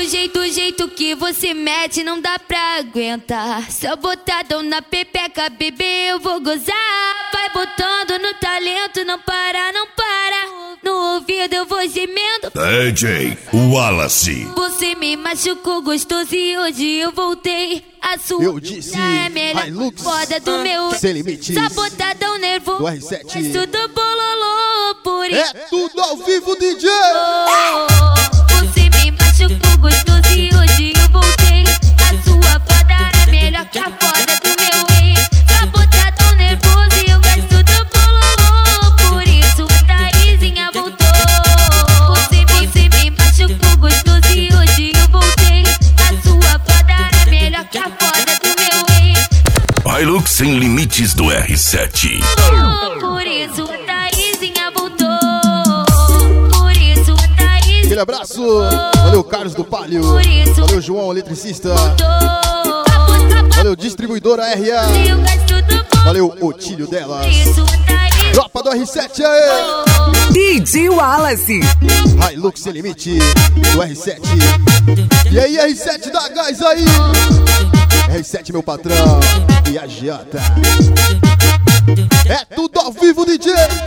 jeito que você mete não dá pra aguentar. Só botadão na pepeca, bebê, eu vou gozar. Vai botando no talento, não para, não para. No ouvido eu vou gemendo. DJ Wallace. Você me machucou gostoso e hoje eu voltei. A sua eu disse, é melhor Hilux, foda do meu. Sem Limites. Só botadão nervoso Do R7. é tudo bololô, por isso. É tudo ao vivo, DJ. Você me machucou gostoso e hoje eu voltei. A sua foda era melhor que a foda do meu ex. Só botadão nervoso e eu gosto do bololô, por isso a Thaísinha voltou. Você me machucou gostoso e hoje eu voltei. A sua foda era melhor que a foda do meu ex. Hilux Sem Limites do R7. Por isso a Thaísinha voltou. Por isso a Thaísinha. Aquele abraço. Valeu, Carlos do Palio. Valeu, João, eletricista. Valeu, distribuidora RA. Valeu, Otílio delas. Tropa do R7 aí. DJ Wallace. Hilux Sem Limite do R7. E aí, R7, dá gás aí. R7, meu patrão. E a Giota. É tudo ao vivo, DJ.